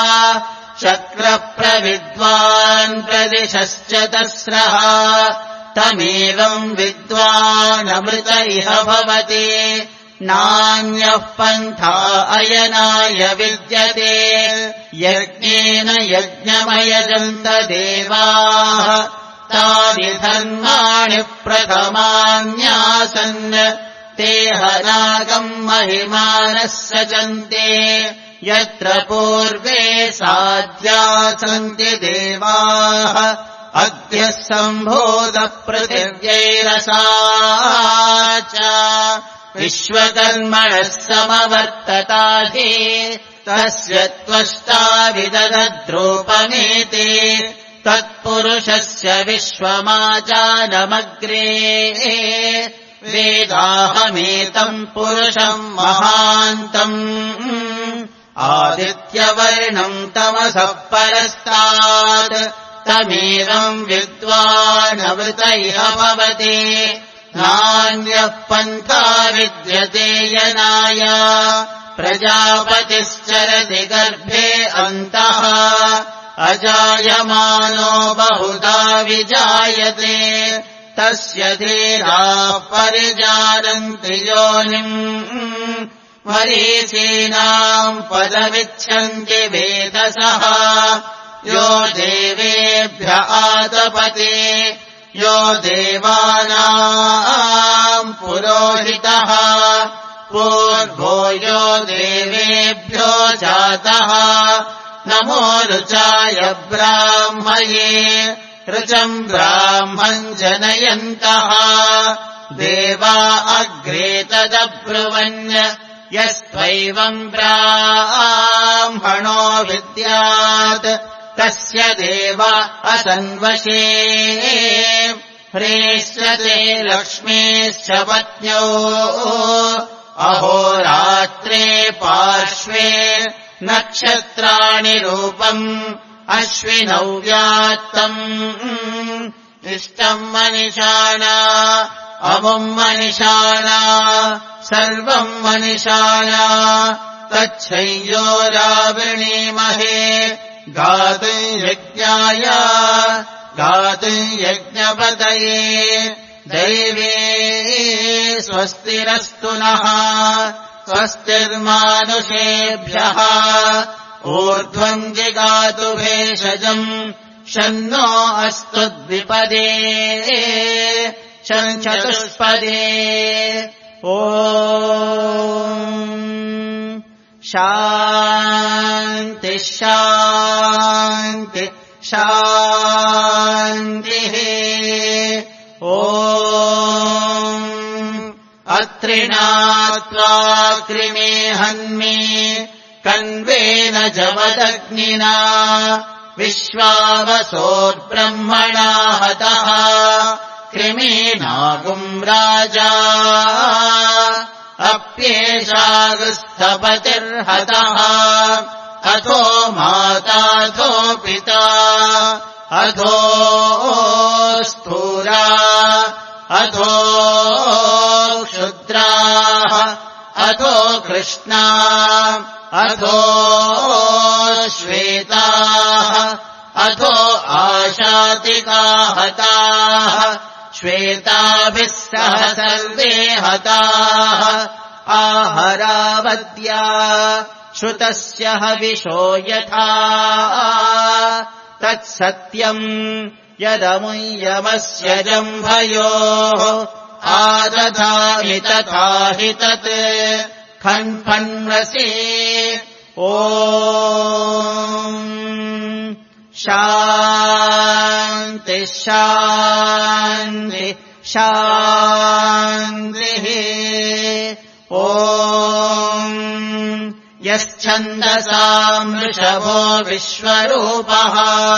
शक्रप्रविद्वान् प्रदिशश्च तस्रः तमेवम् विद्वानमृत इह भवति नान्यः पन्था अयनाय विद्यते यज्ञेन यज्ञमयजन्त देवाः तानि धर्माणि प्रथमान्यासन् ते हनागम् महिमानः सचन्ते यत्र पूर्वे साध्या सन्ति देवाः अद्यः सम्भोधः पृथिव्यैरसा च विश्वकर्मणः समवर्तताधि तस्य त्वष्टा विदधद्रूपमेति तत्पुरुषस्य विश्वमाचानमग्रे वेदाहमेतम् पुरुषम् महान्तम् आदित्यवर्णम् तमसः परस्तात् तमेवम् विद्वानमृत इह भवति नान्यः पन्था विद्यते यनाय प्रजापतिश्चरति गर्भे अन्तः अजायमानो बहुधा विजायते तस्य धीराः परिजानन्ति योनिम् मरीचीनाम् पदमिच्छन्ति वेदसः यो देवेभ्य आतपते यो देवानाम् पुरोहितः पूर्वो यो देवेभ्यो जातः नमो ऋचाय ब्राह्मये ऋचम् ब्राह्मम् जनयन्तः देवा अग्रे तदब्रुवन् यस्त्वैवम् ब्राह्मणो विद्यात् तस्य देव असन्वशे ह्रेष्यते लक्ष्मीश्च पत्न्यौ अहोरात्रे पार्श्वे नक्षत्राणि रूपम् अश्विनौ व्यात्तम् इष्टम् मनिषाणा अमुम् मनिषाणा सर्वम् मनिषाणा तच्छय्योरावृणीमहे गातुम् यज्ञाय गातुम् यज्ञपतये दैवे स्वस्तिरस्तु नः स्वस्तिर्मानुषेभ्यः ऊर्ध्वम् जिगातु भेषजम् शन्नो अस्तु द्विपदे शम् चतुष्पदे ॐ शान्ति शान्ति शान्तिः ॐ अत्रिणात्वा कृमे हन्मे कन्वेन जमदग्निना विश्वावसोर्ब्रह्मणा हतः कृमीनागुम् राजा अप्येषागुस्थपतिर्हतः अथो माताथो पिता अथो स्थूरा अथो क्षुद्राः अथो कृष्णा अथो श्वेताः अथो आशातिका हताः श्वेताभिः सह सर्वे हताः आहरावद्या श्रुतस्य हविषो यथा तत्सत्यम् यदमुयमस्य जम्भयोः आदधामि तथा हि तत् खन्फन्वसि ॐ शान्ति शान्ति शान्तिः ॐ यच्छन्दसाम् वृषभो विश्वरूपः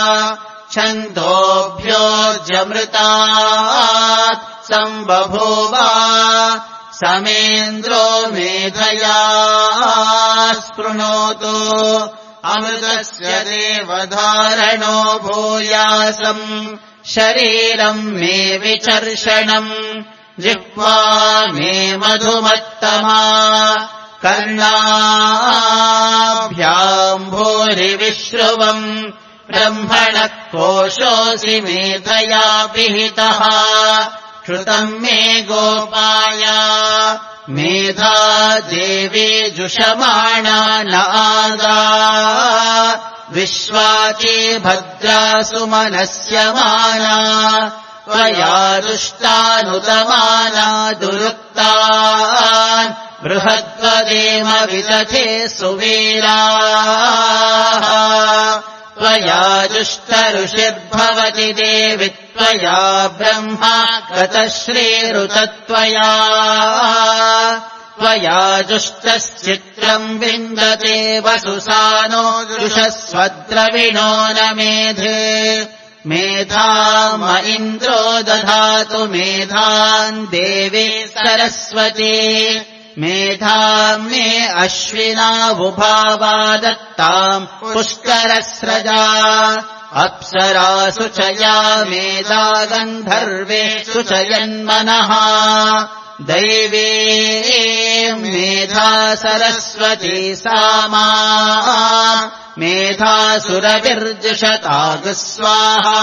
छन्दोभ्योऽजमृतात् सम्बभूव समेन्द्रो मेधया स्पृणोतु अमृतस्य देवधारणो भूयासम् शरीरम् मे विचर्षणम् जिह्वा मे मधुमत्तमा कर्णाभ्याम् भूरिविश्रुवम् ब्रह्मणः कोशोऽसि मेधया पिहितः श्रुतम् मे गोपाय मेधा देवी जुषमाणा न आदा विश्वाची भद्रा सुमनस्यमाना त्वया दुष्टानुतमाना दुरुक्तान् बृहद्वदेम विदधे सुवीराः त्वया जुष्टऋषिर्भवति देवि त्वया ब्रह्मा गतश्रीरुतत्वया त्वया जुष्टश्चित्रम् विन्दते वसुसानो जुषस्वद्रविणो न मेधे मेधाम इन्द्रो दधातु मेधाम् देवी सरस्वती मेधाम् मे अश्विनावुभावा दत्ताम् पुष्करस्रजा अप्सरासु च या मेधा गन्धर्वेषु च यन्मनः दैवे मेधा सरस्वती सामा मेधासुरभिर्जुषतागुस्वाहा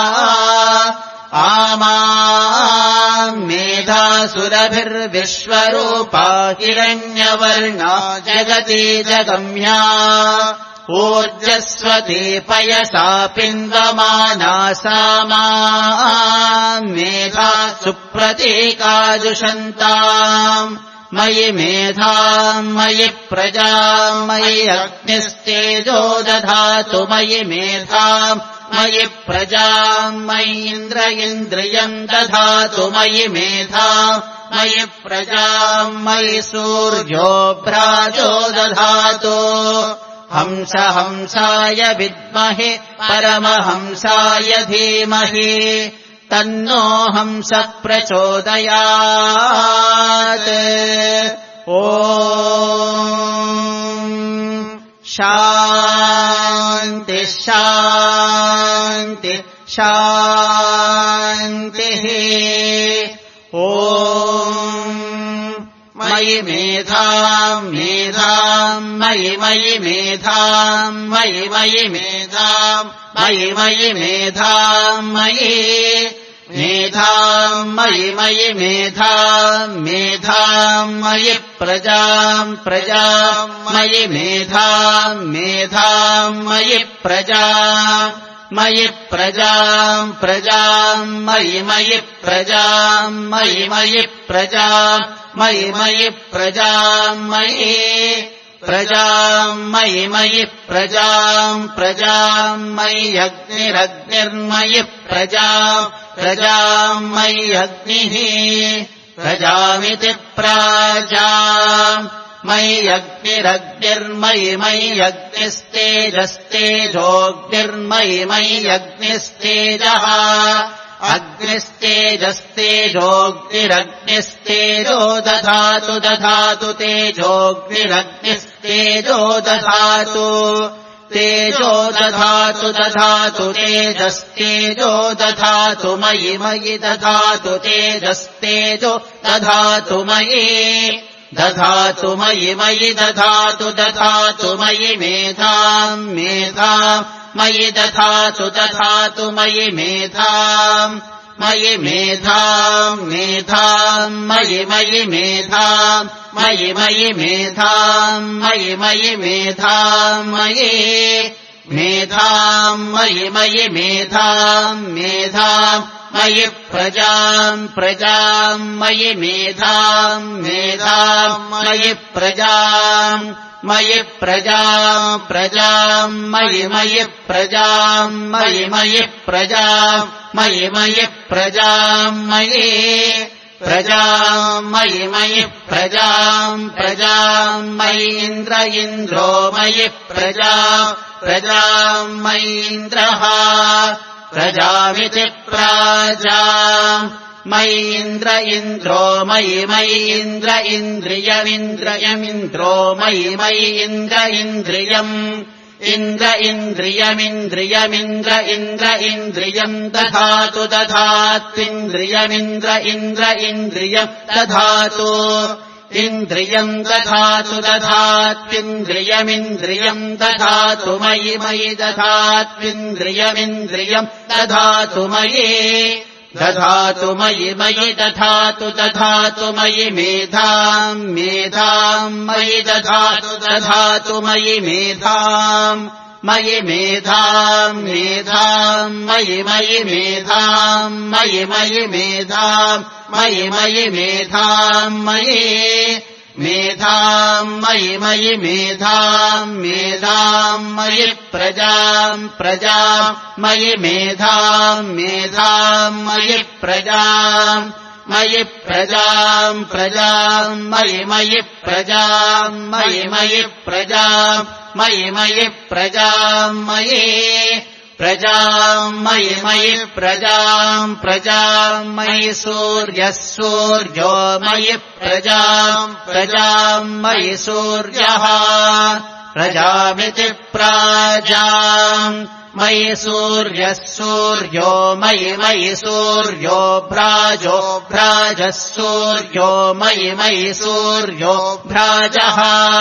आमा मेधासुरभिर्विश्वरूपा हिरण्यवर्णा जगती जगम्या ऊर्जस्वती पयसा पिन्वमाना सामा मेधा सुप्रतीकाजुषन्ताम् मयि मेधाम् मयि प्रजाम् मयि अग्निस्तेजो दधातु मयि मेधाम् मयि प्रजाम् मयि इन्द्र इन्द्रियम् दधातु मयि मेधाम् मयि प्रजाम् मयि सूर्यो भ्राजो दधातु हंस हंसाय विद्महे परमहंसाय धीमहि तन्नो हंस प्रचोदयात् ॐ शान्ति शान्ति शान्तिः ॐ मयि मेधाम् मेधाम् मयि मयि मेधाम् मयि मयि मेधाम् मयि मयि मेधाम् मयि मेधाम् मयि मयि मेधाम् मेधाम् मयि प्रजाम् प्रजाम् मयि मेधाम् मेधाम् मयि प्रजाम् मयि प्रजाम् प्रजाम् मयि मयि प्रजाम् मयि मयि प्रजाम् मयि मयि प्रजाम् मयि प्रजाम् मयि मयि प्रजाम् प्रजाम् मयि अग्निरग्निर्मयि प्रजाम् प्रजाम् मयि अग्निः प्रजामिति प्राजाम् मयि अग्निरग्निर्मयि मयि अग्निस्तेजस्तेजोऽग्निर्मयि मयि अग्निस्तेजः अग्निस्तेजस्तेजोऽग्निरग्निस्तेजो दधातु दधातु तेजोऽग्निरग्निस्तेजो दधातु तेजो दधातु दधातु तेजस्तेजो दधातु मयि मयि दधातु तेजस्तेजो दधातु मयि दधातु मयि मयि दधातु दधातु मयि मेधाम् मेधाम् मयि दधातु दधातु मयि मेधाम् मयि मेधाम् मेधाम् मयि मयि मेधाम् मयि मयि मेधाम् मयि मयि मेधाम् मयि मेधाम् मयि मयि मेधाम् मेधाम् मयि प्रजाम् प्रजाम् मयि मेधाम् मेधाम् मयि प्रजाम् मयि प्रजाम् प्रजाम् मयि मयि प्रजाम् मयि मयि प्रजाम् मयि मयि प्रजाम् मयि प्रजाम् मयि मयि प्रजाम् प्रजाम् मयि इन्द्र इन्द्रो मयि प्रजा प्रजाम् मयि इन्द्रः प्रजामिति प्राजा मयि इन्द्र इन्द्रो मयि मयि इन्द्र इन्द्रियमिन्द्रियमिन्द्रो मयि मयि इन्द्र इन्द्रियम् इन्द्र इन्द्रियमिन्द्रियमिन्द्र इन्द्र इन्द्रियम् दधातु दधात्विन्द्रियमिन्द्र इन्द्र इन्द्रियम् दधातु इन्द्रियम् दधातु दधात्विन्द्रियमिन्द्रियम् दधातु मयि मयि दधात्विन्द्रियमिन्द्रियम् दधातु मयि दधातु मयि मयि दधातु दधातु मयि मेधाम् मेधाम् मयि दधातु दधातु मयि मेधाम् मयि मेधाम् मेधाम् मयि मयि मेधाम् मयि मयि मेधाम् मयि मयि मेधाम् मयि मेधाम् मयि मयि मेधाम् मेधाम् मयि प्रजाम् प्रजाम् मयि मेधाम् मेधाम् मयि प्रजाम् मयि प्रजाम् प्रजाम् मयि मयि प्रजाम् मयि मयि प्रजाम् मयि मयि प्रजाम् मयि प्रजाम् मयि मयि प्रजाम् प्रजाम् मयि सूर्यः सूर्यो मयि प्रजाम् प्रजाम् मयि सूर्यः प्रजामिति प्राजाम् मयि सूर्यः सूर्यो मयि मयि सूर्यो भ्राजो भ्राजः सूर्यो मयि मयि सूर्यो भ्राजः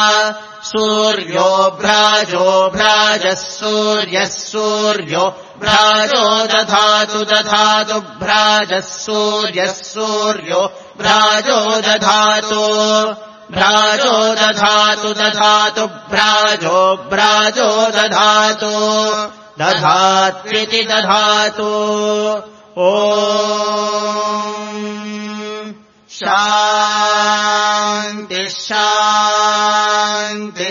सूर्यो भ्राजो भ्राजः सूर्यः सूर्यो भ्राजो दधातु दधातु भ्राजः सूर्यः सूर्यो भ्राजो दधातु भ्राजो दधातु दधातु भ्राजो भ्राजो दधातु दधात्विति दधातु ॐ शान्ति शान्ति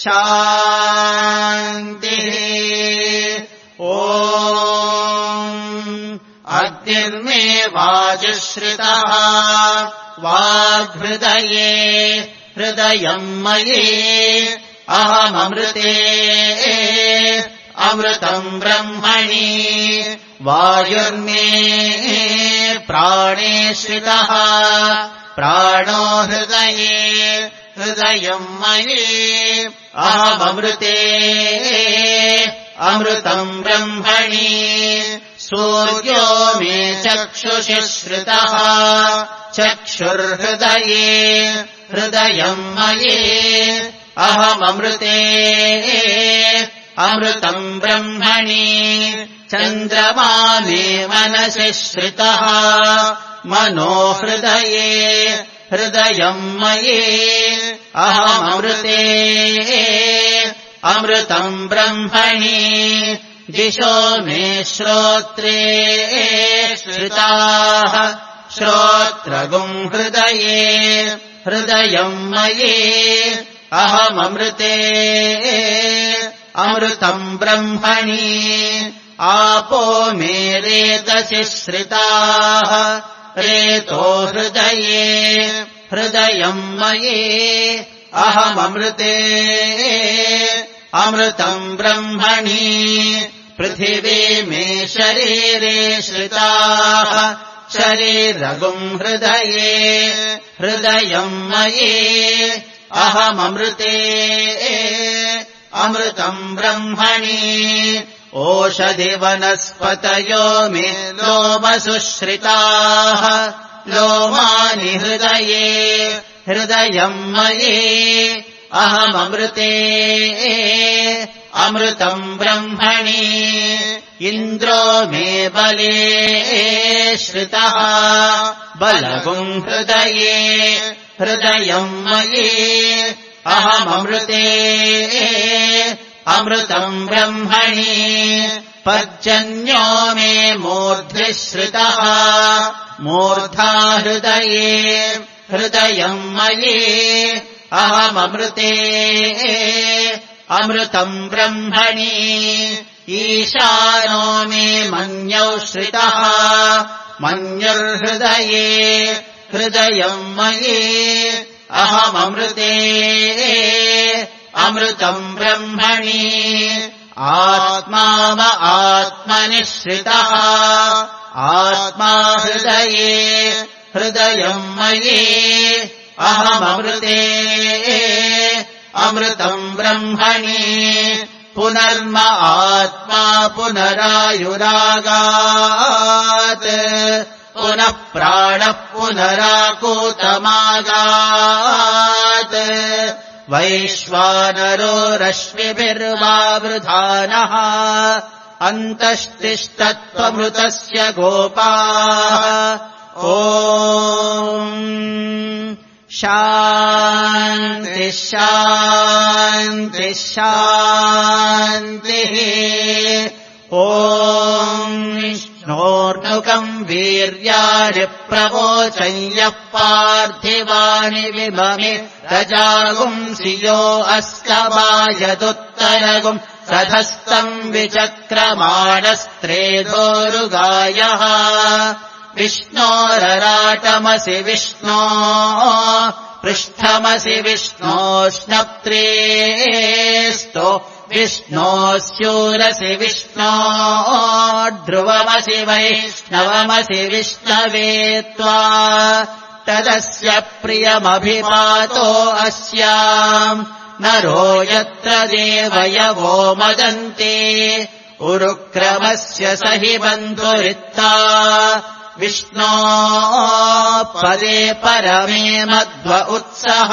शान्तिः ॐ अग्निर्मे वाजुश्रितः वाग्हृदये हृदयम् मयि अहममृते अमृतम् ब्रह्मणि वायुर्मे प्राणे श्रितः प्राणो हृदये हृदयम् मयि अहममृते अमृतम् ब्रह्मणि सूर्यो मे चक्षुषि श्रितः चक्षुर्हृदये हृदयम् मयि अहममृते अमृतम् ब्रह्मणि चन्द्रमा मे मनसि श्रितः मनो हृदये हृदयम् मयि अहममृते अमृतम् ब्रह्मणि दिशो मे श्रोत्रे श्रिताः श्रोत्रगुम् हृदये हृदयम् मयि अहममृते अमृतम् ब्रह्मणि आपो मे रेतसि श्रिताः रेतो हृदये हृदयम् मयि अहममृते अमृतम् ब्रह्मणि पृथिवी मे शरीरे श्रिताः शरीरगुम् हृदये हृदयम् मयि अहममृते अमृतम् ब्रह्मणि ओषधिवनस्पतयो मे लोमसुश्रिताः लोमानि हृदये हृदयम् मयि अहममृते अमृतम् ब्रह्मणि इन्द्रो मे बले श्रितः बलगुम् हृदये हृदयम् मयि अहममृते अमृतम् ब्रह्मणि पर्जन्यो मे मूर्ध्नि श्रितः मूर्धा हृदये हृदयम् मयि अहममृते अमृतम् ब्रह्मणि ईशानो मे मन्यौ श्रितः मन्युर्हृदये हृदयम् मयि अहममृते अमृतम् ब्रह्मणि आत्मा म आत्मनिश्रितः आत्मा हृदये हृदयम् मयि अहममृते अमृतम् ब्रह्मणि पुनर्म आत्मा पुनरायुरागात् पुनः प्राणः पुनराकूतमागात् वैश्वानरो रश्मिभिर्वावृधानः अन्तस्तिष्ठत्वमृतस्य गोपाः ॐ शान्ति शान्ति शान्तिः ॐ विष्णोर्नुकम् वीर्याणि प्रवोचय्यः पार्थिवानि विममे रजागुंसियो अस्कवायदुत्तरगुम् सधस्तम् विचक्रमाणस्त्रेधोरुगायः विष्णोरराटमसि विष्णो पृष्ठमसि विष्णोष्णप्त्रेस्तो विष्णोस्यूरसि विष्णो ध्रुवमसि वैष्णवमसि विष्णवे त्वा तदस्य प्रियमभिपातो अस्याम् नरो यत्र देवयवो मदन्ते उरुक्रमस्य स हि बन्धुरित्ता विष्णो पदे परमे मध्व उत्सः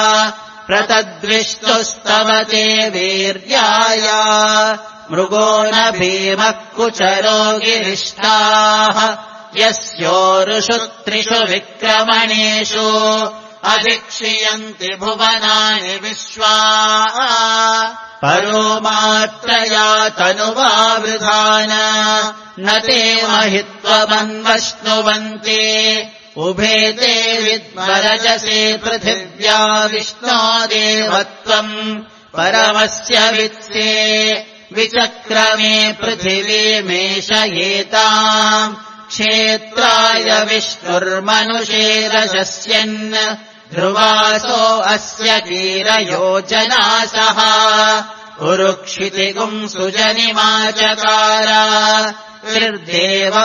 प्रतद्विष्णुस्तवते वीर्याय मृगो न भीमः कुचरो गिरिष्ठाः यस्योरुषु त्रिषु विक्रमणेषु अभिक्षियन्ति भुवनानि विश्वा परो मात्रया तनुवावृधान न ते महित्वमन्वश्नुवन्ति उभे ते विद्मरजसे पृथिव्या विष्णो देवत्वम् परमस्य वित्से विचक्रमे पृथिवीमेषयेताम् क्षेत्राय विष्णुर्मनुषे रजस्यन् ध्रुवासो अस्य कीरयोजनासः उरुक्षितिगुम् सुजनिमाचकार निर्देव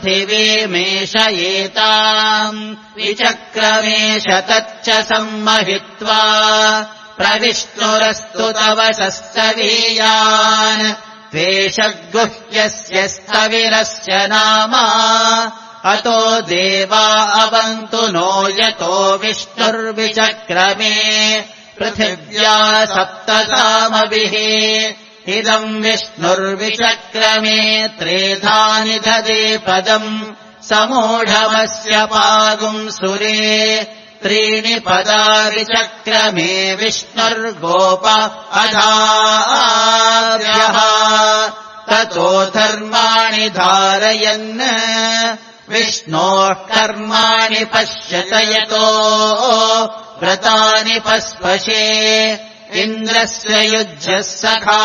पृथिवीमेषयेताम् विचक्रमेष तच्च सम्महित्वा प्रविष्णुरस्तु तव सस्तवीयान् त्वेषगुह्यस्य स्थविरस्य नाम अतो देवा अवन्तु नो यतो विष्णुर्विचक्रमे पृथिव्या सप्तसामभिः इदम् विष्णुर्विचक्रमे त्रेधानि ददे पदम् समूढमस्य पागुम् सुरे त्रीणि पदा विचक्रमे विष्णुर्गोप अधार्यः ततो धर्माणि धारयन् विष्णोः कर्माणि पश्यत यतो व्रतानि पस्पशे इन्द्रस्य युज्यः सखा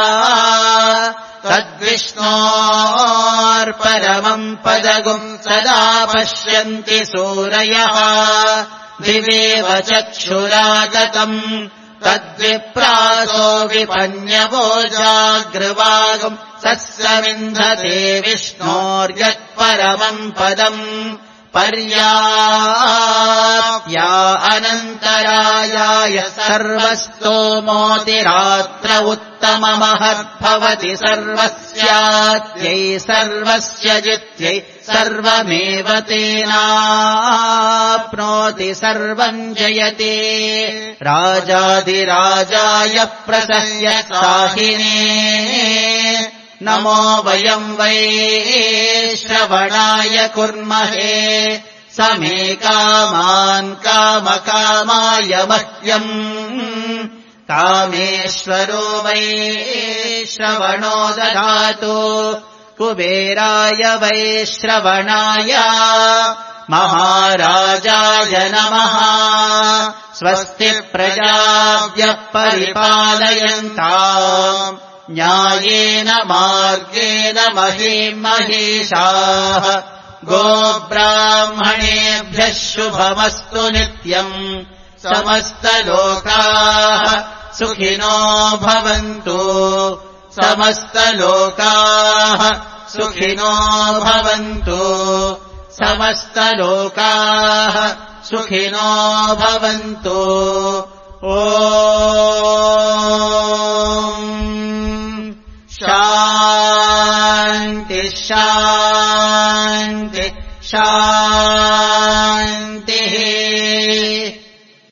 तद्विष्णोर्परमम् पदगुम् सदा पश्यन्ति सूरयः दिवेव चक्षुरागतम् तद्विप्रासो विपन्यवो जागृवागुम् सत्सविन्धते विष्णोर्यत्परमम् पदम् पर्याप्या अनन्तरायाय सर्वस्तोमोतिरात्र उत्तममहद्भवति सर्वस्यात्यै सर्वस्य जित्यै सर्वमेव तेनाप्नोति सर्वम् जयते राजाधिराजाय प्रसह्य साहिने नमो वयम् वै श्रवणाय कुर्महे समे कामान् कामकामाय मह्यम् कामेश्वरो वै श्रवणो ददातु कुबेराय वै श्रवणाय महाराजाय नमः स्वस्ति प्रजाभ्यः परिपालयन्ताम् न्यायेन मार्गेण महीम् महिषाः गोब्राह्मणेभ्यः शुभमस्तु नित्यम् समस्तलोकाः सुखिनो भवन्तु समस्तलोकाः सुखिनो भवन्तु समस्तलोकाः सुखिनो भवन्तु ॐ शान्ति शान्ति शान्ति